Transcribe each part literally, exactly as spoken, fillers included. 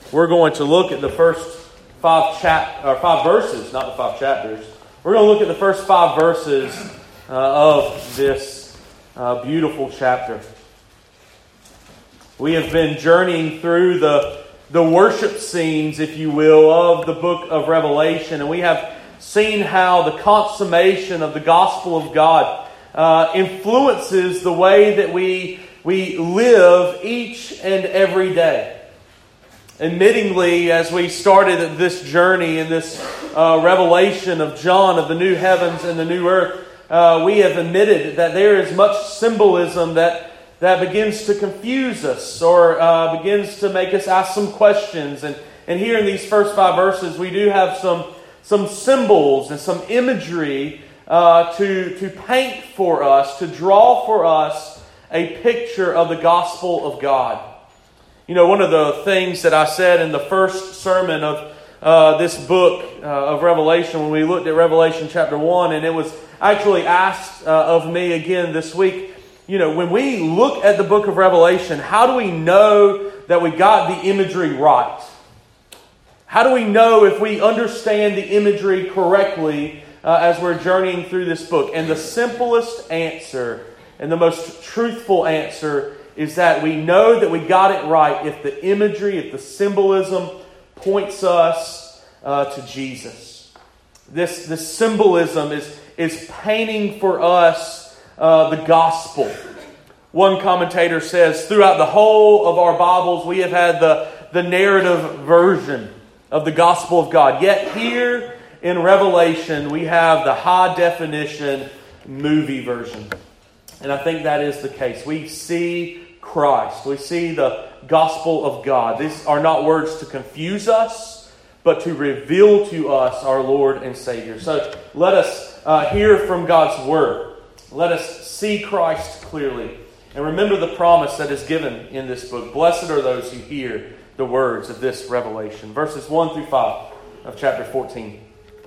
We're going to look at the first five chap or five verses, not the five chapters. We're going to look at the first five verses uh, of this uh, beautiful chapter. We have been journeying through the the worship scenes, if you will, of the book of Revelation, and we have seen how the consummation of the gospel of God uh, influences the way that we we live each and every day. Admittingly, as we started this journey in this uh, revelation of John of the new heavens and the new earth, uh, we have admitted that there is much symbolism that, that begins to confuse us or uh, begins to make us ask some questions. And, and here in these first five verses, we do have some, some symbols and some imagery uh, to, to paint for us, to draw for us a picture of the gospel of God. You know, one of the things that I said in the first sermon of uh, this book uh, of Revelation, when we looked at Revelation chapter one, and it was actually asked uh, of me again this week, you know, when we look at the book of Revelation, how do we know that we got the imagery right? How do we know if we understand the imagery correctly uh, as we're journeying through this book? And the simplest answer and the most truthful answer is that we know that we got it right if the imagery, if the symbolism points us uh, to Jesus. This, this symbolism is, is painting for us uh, the gospel. One commentator says, throughout the whole of our Bibles, we have had the, the narrative version of the gospel of God. Yet here in Revelation, we have the high definition movie version. And I think that is the case. We see Christ. We see the gospel of God. These are not words to confuse us, but to reveal to us our Lord and Savior. So let us uh, hear from God's word. Let us see Christ clearly. And remember the promise that is given in this book. Blessed are those who hear the words of this revelation. Verses one through five of chapter fourteen.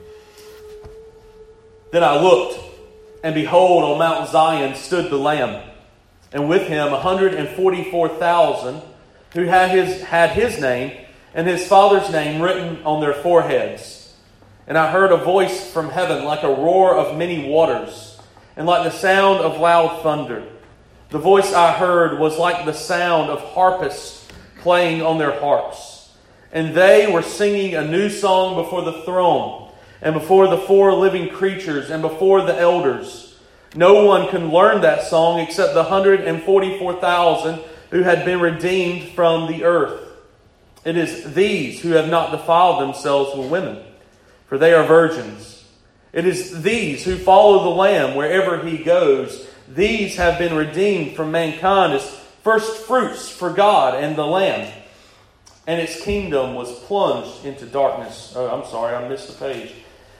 Then I looked, and behold, on Mount Zion stood the Lamb, and with him one hundred forty-four thousand who had his, had his name and his Father's name written on their foreheads. And I heard a voice from heaven like a roar of many waters, and like the sound of loud thunder. The voice I heard was like the sound of harpists playing on their harps. And they were singing a new song before the throne, and before the four living creatures, and before the elders. No one can learn that song except the one hundred forty-four thousand who had been redeemed from the earth. It is these who have not defiled themselves with women, for they are virgins. It is these who follow the Lamb wherever he goes. These have been redeemed from mankind as first fruits for God and the Lamb. And its kingdom was plunged into darkness. Oh, I'm sorry, I missed the page.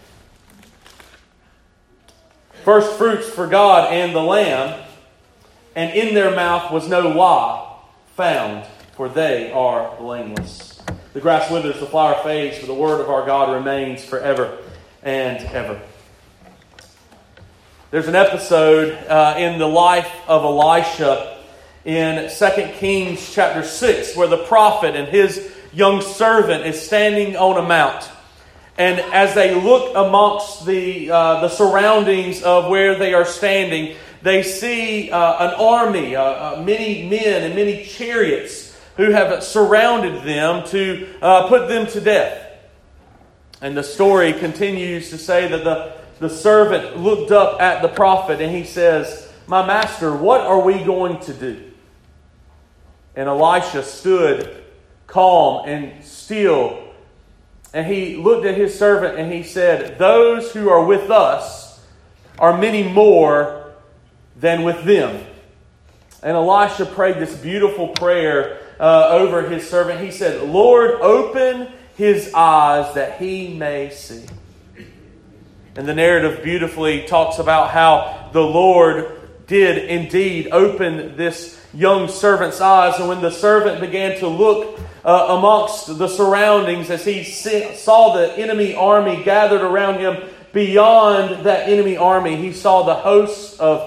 First fruits for God and the Lamb, and in their mouth was no lie found, for they are blameless. The grass withers, the flower fades, for the word of our God remains forever and ever. There's an episode uh, in the life of Elisha in Second Kings chapter six, where the prophet and his young servant is standing on a mount. And as they look amongst the uh, the surroundings of where they are standing, they see uh, an army, uh, uh, many men and many chariots who have surrounded them to uh, put them to death. And the story continues to say that the, the servant looked up at the prophet and he says, "My master, what are we going to do?" And Elisha stood calm and still. And he looked at his servant and he said, "Those who are with us are many more than with them." And Elisha prayed this beautiful prayer uh, over his servant. He said, "Lord, open his eyes that he may see." And the narrative beautifully talks about how the Lord did indeed open this young servant's eyes. And when the servant began to look uh, amongst the surroundings as he saw the enemy army gathered around him, beyond that enemy army, he saw the hosts of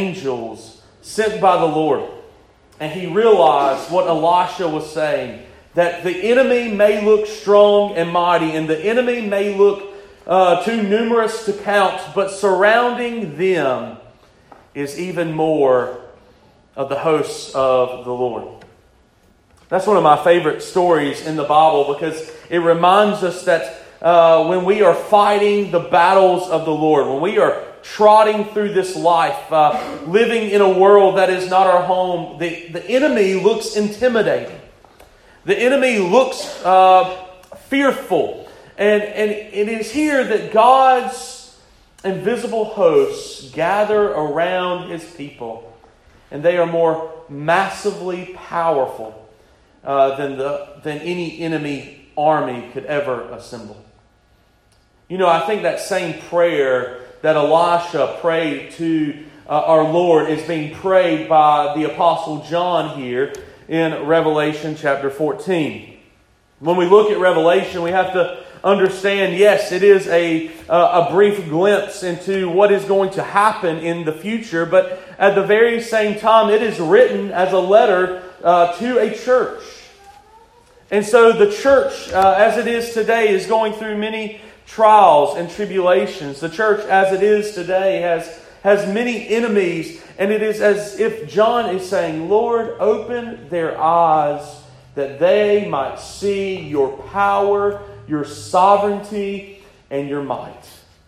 angels sent by the Lord. And he realized what Elisha was saying, that the enemy may look strong and mighty, and the enemy may look uh, too numerous to count, but surrounding them is even more of the hosts of the Lord. That's one of my favorite stories in the Bible, because it reminds us that uh, when we are fighting the battles of the Lord, when we are trotting through this life, uh, living in a world that is not our home, the, the enemy looks intimidating. The enemy looks uh, fearful. And, and it is here that God's invisible hosts gather around His people. And they are more massively powerful uh, than, the, than any enemy army could ever assemble. You know, I think that same prayer that Elisha prayed to uh, our Lord is being prayed by the Apostle John here in Revelation chapter fourteen. When we look at Revelation, we have to understand, yes, it is a, uh, a brief glimpse into what is going to happen in the future, but at the very same time, it is written as a letter uh, to a church. And so the church, uh, as it is today, is going through many trials and tribulations. The church, as it is today, has, has many enemies, and it is as if John is saying, Lord, open their eyes that they might see your power, your sovereignty, and your might.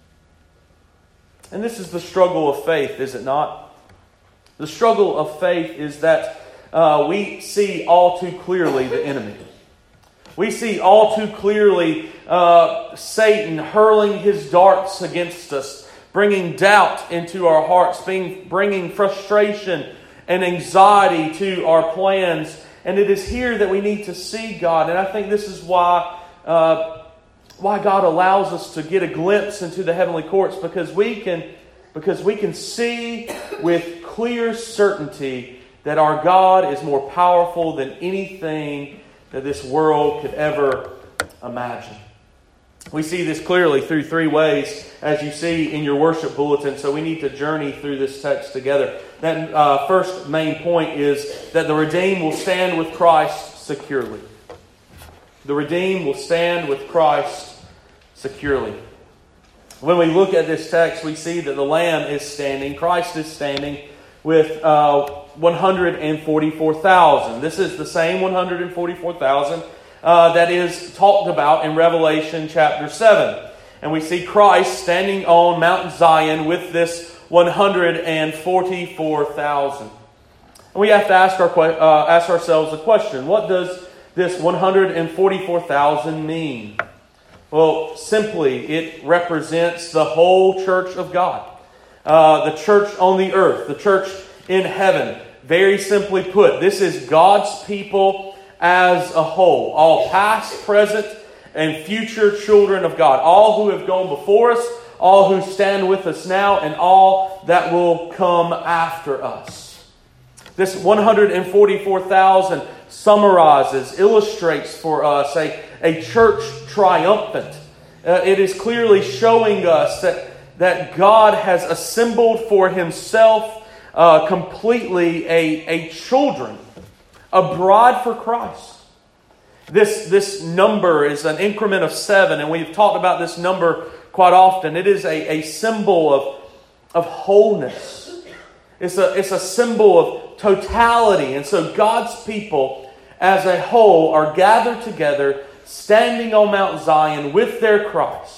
And this is the struggle of faith, is it not? The struggle of faith is that uh, we see all too clearly the enemy. We see all too clearly uh, Satan hurling his darts against us, bringing doubt into our hearts, being, bringing frustration and anxiety to our plans. And it is here that we need to see God. And I think this is why, uh, why God allows us to get a glimpse into the heavenly courts, because we can, because we can see with clear certainty that our God is more powerful than anything that this world could ever imagine. We see this clearly through three ways, as you see in your worship bulletin, so we need to journey through this text together. That uh, first main point is that the redeemed will stand with Christ securely. The redeemed will stand with Christ securely. When we look at this text, we see that the Lamb is standing, Christ is standing with uh, one hundred forty-four thousand. This is the same one hundred forty-four thousand uh, that is talked about in Revelation chapter seven. And we see Christ standing on Mount Zion with this one hundred forty-four thousand. And we have to ask, our, uh, ask ourselves a question. What does this one hundred forty-four thousand mean? Well, simply, it represents the whole church of God. Uh, the church on the earth, the church in heaven. Very simply put, this is God's people as a whole. All past, present, and future children of God. All who have gone before us, all who stand with us now, and all that will come after us. This one hundred forty-four thousand summarizes, illustrates for us a, a church triumphant. Uh, it is clearly showing us that that God has assembled for Himself uh, completely a, a children, a bride for Christ. This, this number is an increment of seven, and we've talked about this number quite often. It is a, a symbol of, of wholeness. It's a, it's a symbol of totality. And so God's people as a whole are gathered together, standing on Mount Zion with their Christ.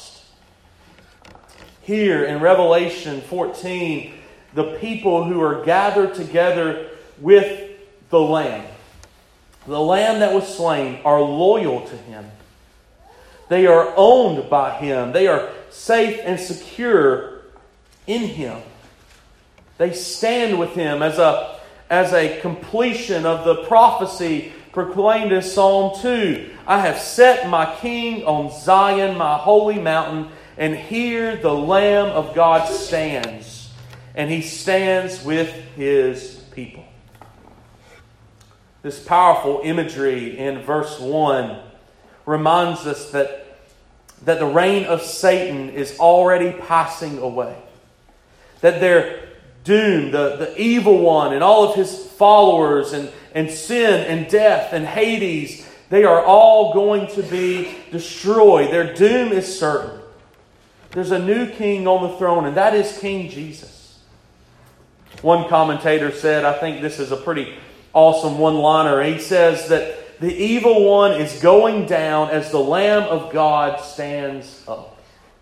Here in Revelation fourteen, the people who are gathered together with the Lamb, the Lamb that was slain, are loyal to Him. They are owned by Him. They are safe and secure in Him. They stand with Him as a, as a completion of the prophecy proclaimed in Psalm two. I have set my King on Zion, my holy mountain, and here the Lamb of God stands, and He stands with His people. This powerful imagery in verse one reminds us that, that the reign of Satan is already passing away. That their doom, the, the evil one and all of his followers, and, and sin and death and Hades, They are all going to be destroyed. Their doom is certain. There's a new king on the throne, and that is King Jesus. One commentator said, I think this is a pretty awesome one-liner. He says that the evil one is going down as the Lamb of God stands up.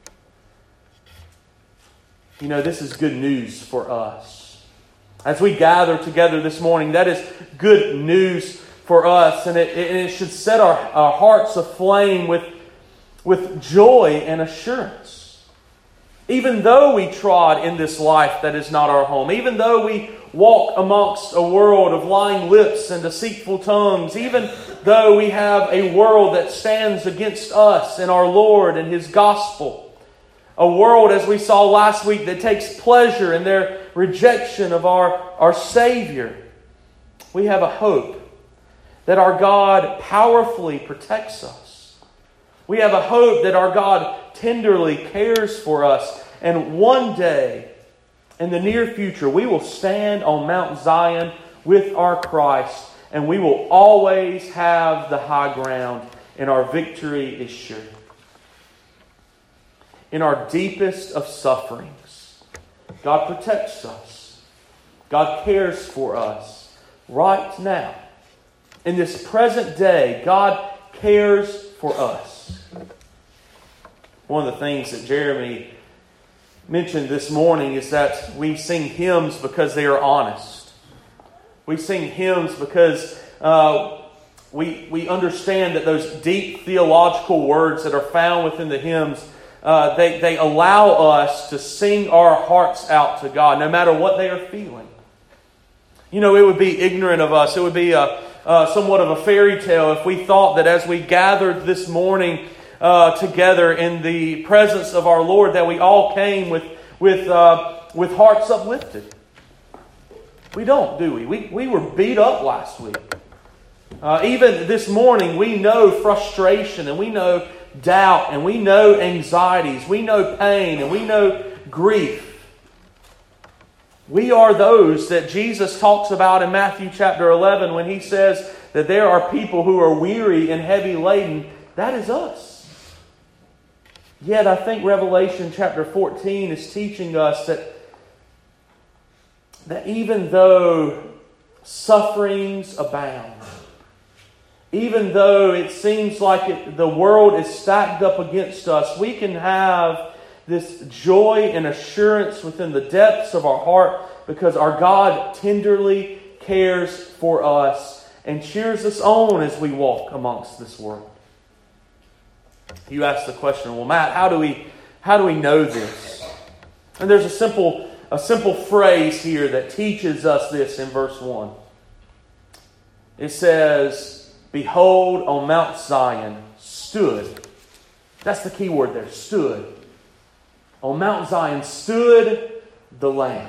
You know, this is good news for us. As we gather together this morning, that is good news for us, and it, and it should set our, our hearts aflame with, with joy and assurance. Even though we trod in this life that is not our home, even though we walk amongst a world of lying lips and deceitful tongues, even though we have a world that stands against us and our Lord and His gospel, a world, as we saw last week, that takes pleasure in their rejection of our, our Savior, we have a hope that our God powerfully protects us. We have a hope that our God tenderly cares for us. And one day, in the near future, we will stand on Mount Zion with our Christ, and we will always have the high ground, and our victory is sure. In our deepest of sufferings, God protects us. God cares for us right now. In this present day, God cares for us. One of the things that Jeremy mentioned this morning is that we sing hymns because they are honest. We sing hymns because uh, we, we understand that those deep theological words that are found within the hymns, uh, they, they allow us to sing our hearts out to God, no matter what they are feeling. You know, it would be ignorant of us. It would be a Uh, somewhat of a fairy tale if we thought that as we gathered this morning uh, together in the presence of our Lord that we all came with with uh, with hearts uplifted. We don't, do we? We, we were beat up last week. Uh, even this morning we know frustration and we know doubt and we know anxieties. We know pain and we know grief. We are those that Jesus talks about in Matthew chapter eleven when He says that there are people who are weary and heavy laden. That is us. Yet I think Revelation chapter fourteen is teaching us that, that even though sufferings abound, even though it seems like it, the world is stacked up against us, we can have this joy and assurance within the depths of our heart because our God tenderly cares for us and cheers us on as we walk amongst this world. You ask the question, well, Matt, how do we how do we know this? And there's a simple a simple phrase here that teaches us this in verse one. It says, "Behold, on Mount Zion stood." That's the key word there, stood. On Mount Zion stood the Lamb.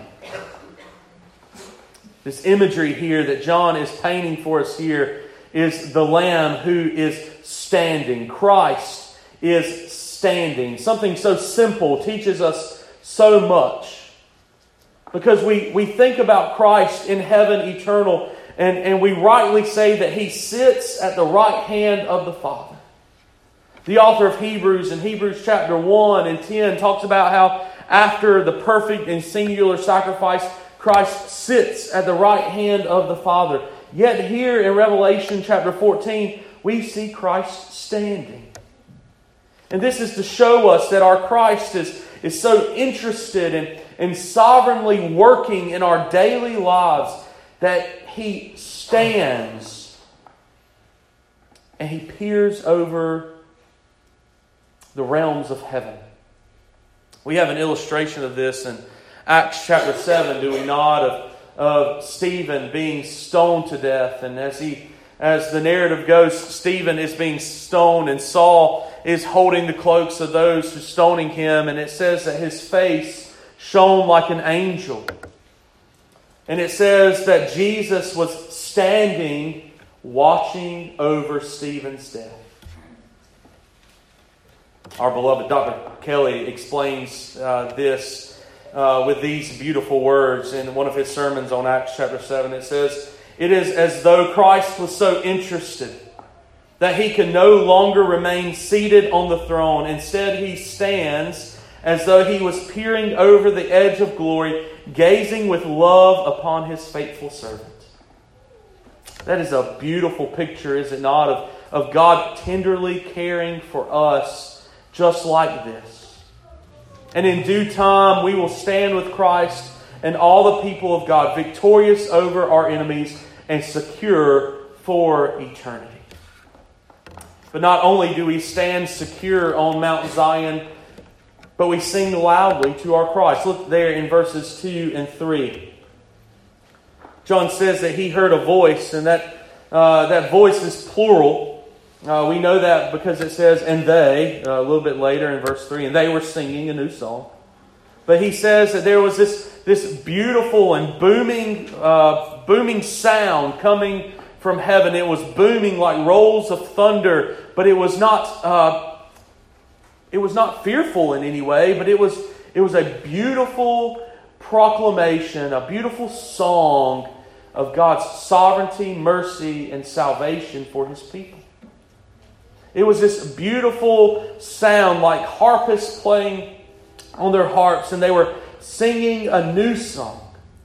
This imagery here that John is painting for us here is the Lamb who is standing. Christ is standing. Something so simple teaches us so much. Because we, we think about Christ in heaven eternal, and, and we rightly say that He sits at the right hand of the Father. The author of Hebrews in Hebrews chapter one and ten talks about how after the perfect and singular sacrifice, Christ sits at the right hand of the Father. Yet here in Revelation chapter fourteen, we see Christ standing. And this is to show us that our Christ is, is so interested in, in sovereignly working in our daily lives that He stands and He peers over the realms of heaven. We have an illustration of this in Acts chapter seven, do we not? Of, of Stephen being stoned to death. And as he, as the narrative goes, Stephen is being stoned and Saul is holding the cloaks of those who are stoning him. And it says that his face shone like an angel. And it says that Jesus was standing watching over Stephen's death. Our beloved Doctor Kelly explains uh, this uh, with these beautiful words in one of his sermons on Acts chapter seven. It says, "It is as though Christ was so interested that he can no longer remain seated on the throne. Instead, he stands as though he was peering over the edge of glory, gazing with love upon his faithful servant. That is a beautiful picture, is it not, of, of God tenderly caring for us just like this. And in due time, we will stand with Christ and all the people of God, victorious over our enemies and secure for eternity. But not only do we stand secure on Mount Zion, but we sing loudly to our Christ. Look there in verses two and three. John says that he heard a voice, and that uh, that voice is plural. Uh, we know that because it says, and they, uh, a little bit later in verse three, and they were singing a new song. But he says that there was this, this beautiful and booming, uh, booming sound coming from heaven. It was booming like rolls of thunder, but it was not uh, it was not fearful in any way, but it was it was a beautiful proclamation, a beautiful song of God's sovereignty, mercy, and salvation for His people. It was this beautiful sound like harpists playing on their harps, and they were singing a new song.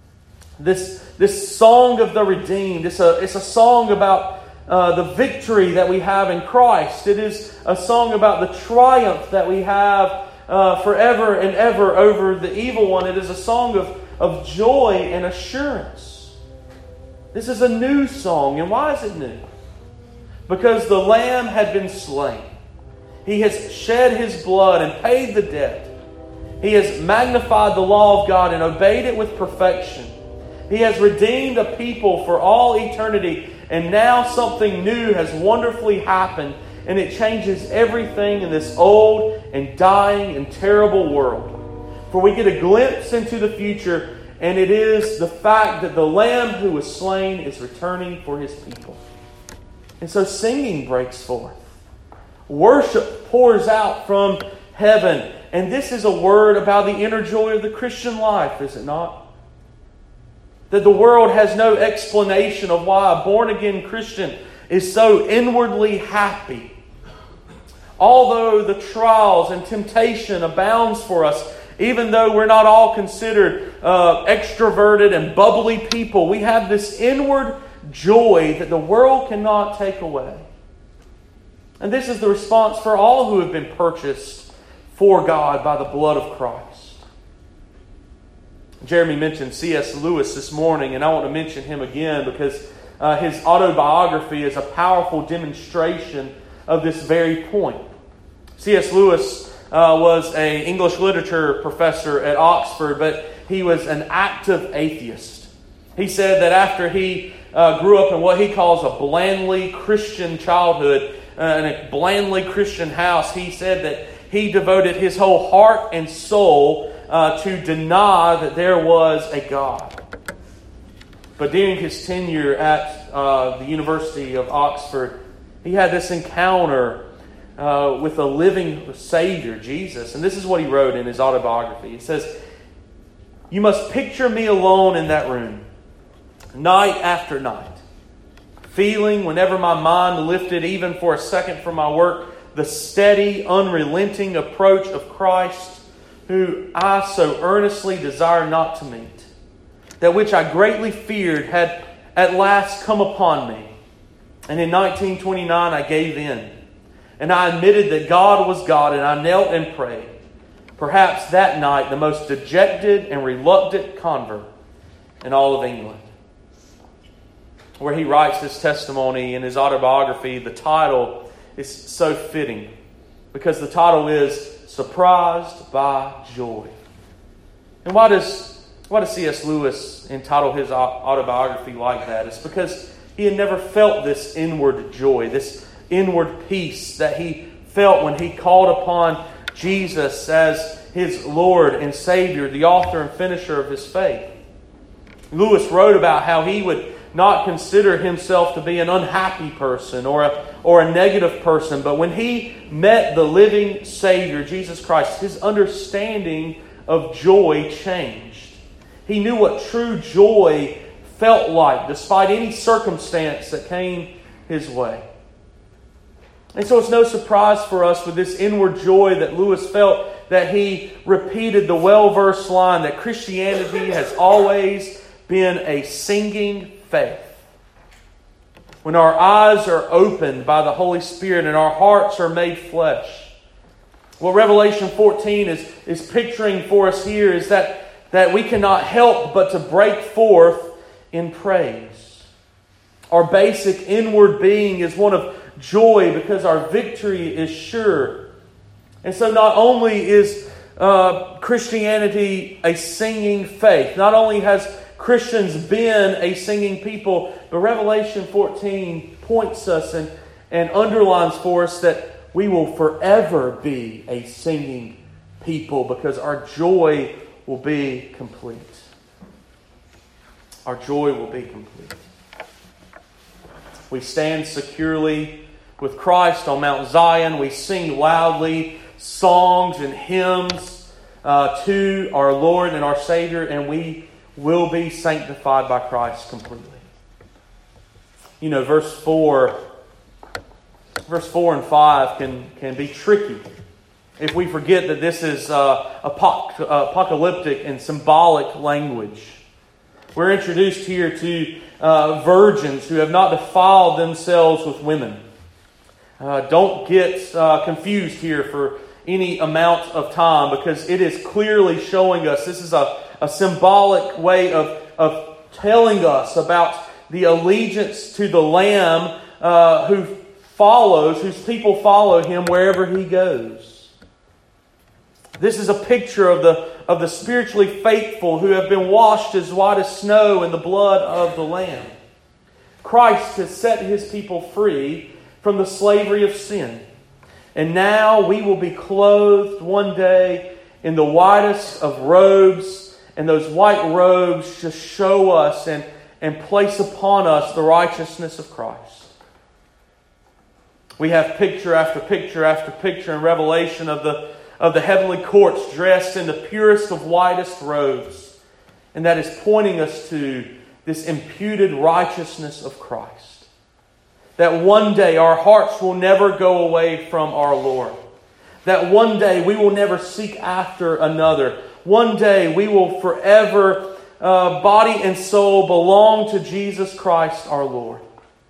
This, this song of the redeemed. It's a, it's a song about uh, the victory that we have in Christ. It is a song about the triumph that we have uh, forever and ever over the evil one. It is a song of, of joy and assurance. This is a new song. And why is it new? Because the Lamb had been slain. He has shed His blood and paid the debt. He has magnified the law of God and obeyed it with perfection. He has redeemed a people for all eternity. And now something new has wonderfully happened. And it changes everything in this old and dying and terrible world. For we get a glimpse into the future. And it is the fact that the Lamb who was slain is returning for His people. And so singing breaks forth. Worship pours out from heaven. And this is a word about the inner joy of the Christian life, is it not? That the world has no explanation of why a born-again Christian is so inwardly happy. Although the trials and temptation abounds for us, even though we're not all considered uh, extroverted and bubbly people, we have this inward joy that the world cannot take away. And this is the response for all who have been purchased for God by the blood of Christ. Jeremy mentioned C S Lewis this morning, and I want to mention him again because uh, his autobiography is a powerful demonstration of this very point. C S Lewis uh, was an English literature professor at Oxford, but he was an active atheist. He said that after he uh, grew up in what he calls a blandly Christian childhood, uh, in a blandly Christian house, he said that he devoted his whole heart and soul uh, to deny that there was a God. But during his tenure at uh, the University of Oxford, he had this encounter uh, with a living Savior, Jesus. And this is what he wrote in his autobiography. He says, "You must picture me alone in that room, night after night, feeling, whenever my mind lifted even for a second from my work, the steady, unrelenting approach of Christ, who I so earnestly desire not to meet. That which I greatly feared had at last come upon me. And in nineteen twenty-nine I gave in. And I admitted that God was God, and I knelt and prayed. Perhaps that night the most dejected and reluctant convert in all of England." Where he writes this testimony in his autobiography, the title is so fitting because the title is Surprised by Joy. And why does why does C S Lewis entitle his autobiography like that? It's because he had never felt this inward joy, this inward peace that he felt when he called upon Jesus as his Lord and Savior, the author and finisher of his faith. Lewis wrote about how he would not consider himself to be an unhappy person or a, or a negative person. But when he met the living Savior, Jesus Christ, his understanding of joy changed. He knew what true joy felt like, despite any circumstance that came his way. And so it's no surprise for us with this inward joy that Lewis felt that he repeated the well-versed line that Christianity has always been a singing faith. When our eyes are opened by the Holy Spirit and our hearts are made flesh. What Revelation fourteen is, is picturing for us here is that, that we cannot help but to break forth in praise. Our basic inward being is one of joy because our victory is sure. And so not only is uh, Christianity a singing faith, not only has Christians been a singing people, but Revelation fourteen points us and, and underlines for us that we will forever be a singing people because our joy will be complete. Our joy will be complete. We stand securely with Christ on Mount Zion. We sing loudly songs and hymns uh, to our Lord and our Savior, and we will be sanctified by Christ completely. You know, verse four, verse four and five can, can be tricky if we forget that this is uh, apoc- apocalyptic and symbolic language. We're introduced here to uh, virgins who have not defiled themselves with women. Uh, don't get uh, confused here for any amount of time, because it is clearly showing us, this is a, a symbolic way of, of telling us about the allegiance to the Lamb uh, who follows, whose people follow Him wherever He goes. This is a picture of the, of the spiritually faithful who have been washed as white as snow in the blood of the Lamb. Christ has set His people free from the slavery of sin. And now we will be clothed one day in the whitest of robes. And those white robes just show us and, and place upon us the righteousness of Christ. We have picture after picture after picture in Revelation of the, of the heavenly courts dressed in the purest of whitest robes. And that is pointing us to this imputed righteousness of Christ. That one day our hearts will never go away from our Lord. That one day we will never seek after another. One day we will forever, uh, body and soul, belong to Jesus Christ our Lord.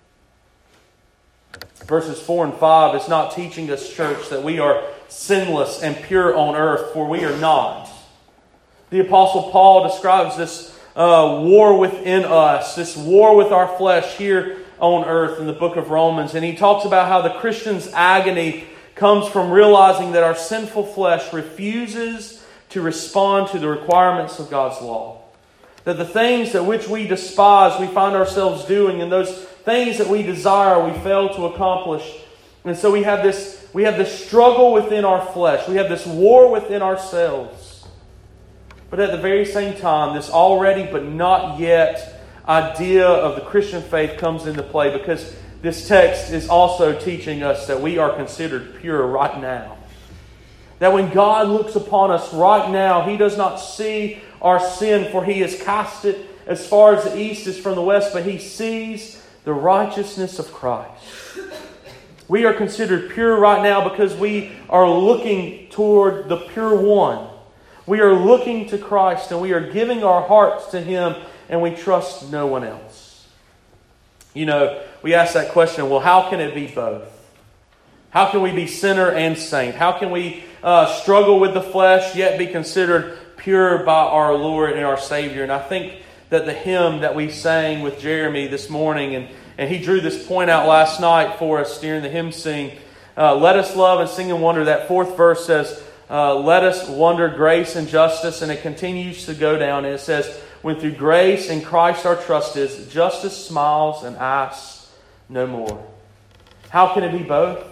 Verses four and five is not teaching us, church, that we are sinless and pure on earth, for we are not. The Apostle Paul describes this uh, war within us, this war with our flesh here on earth in the book of Romans. And he talks about how the Christian's agony comes from realizing that our sinful flesh refuses to respond to the requirements of God's law. That the things that which we despise, we find ourselves doing, and those things that we desire, we fail to accomplish. And so we have this, we have this struggle within our flesh. We have this war within ourselves. But at the very same time, this already but not yet idea of the Christian faith comes into play, because this text is also teaching us that we are considered pure right now. That when God looks upon us right now, He does not see our sin, for He has cast it as far as the east is from the west, but He sees the righteousness of Christ. We are considered pure right now because we are looking toward the pure one. We are looking to Christ, and we are giving our hearts to Him, and we trust no one else. You know, we ask that question, well, how can it be both? How can we be sinner and saint? How can we uh, struggle with the flesh yet be considered pure by our Lord and our Savior? And I think that the hymn that we sang with Jeremy this morning, and, and he drew this point out last night for us during the hymn sing, uh, let us love and sing and wonder. That fourth verse says, uh, let us wonder grace and justice. And it continues to go down, and it says, when through grace in Christ our trust is, justice smiles and asks no more. How can it be both?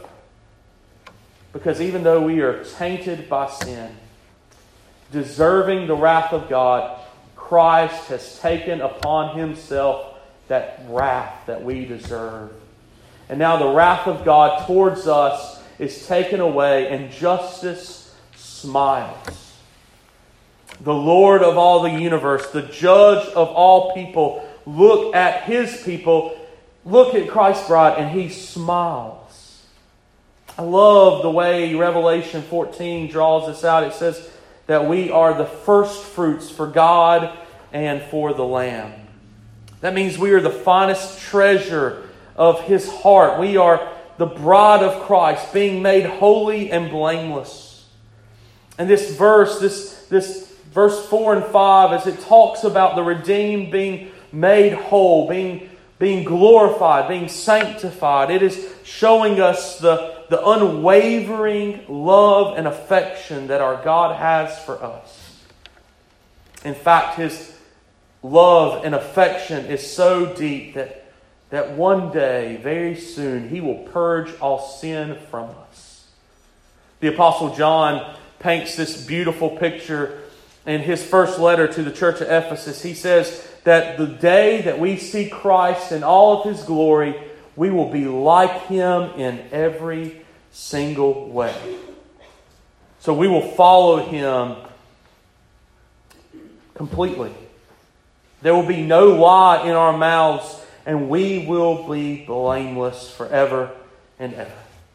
Because even though we are tainted by sin, deserving the wrath of God, Christ has taken upon Himself that wrath that we deserve. And now the wrath of God towards us is taken away, and justice smiles. The Lord of all the universe, the judge of all people, look at His people, look at Christ's bride, and He smiles. I love the way Revelation fourteen draws this out. It says that we are the first fruits for God and for the Lamb. That means we are the finest treasure of His heart. We are the bride of Christ, being made holy and blameless. And this verse, this, this verse four and five, as it talks about the redeemed being made whole, being, being glorified, being sanctified, it is showing us the, the unwavering love and affection that our God has for us. In fact, His love and affection is so deep that, that one day, very soon, He will purge all sin from us. The Apostle John paints this beautiful picture in his first letter to the church of Ephesus. He says that the day that we see Christ in all of His glory, we will be like Him in every single way. So we will follow Him completely. There will be no lie in our mouths, and we will be blameless forever and ever.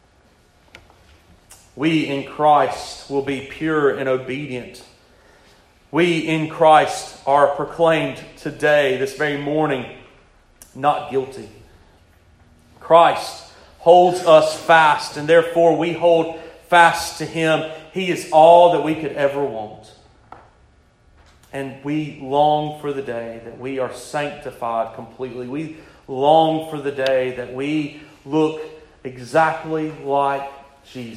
We in Christ will be pure and obedient. We in Christ are proclaimed today, this very morning, not guilty. Christ holds us fast, and therefore we hold fast to Him. He is all that we could ever want. And we long for the day that we are sanctified completely. We long for the day that we look exactly like Jesus.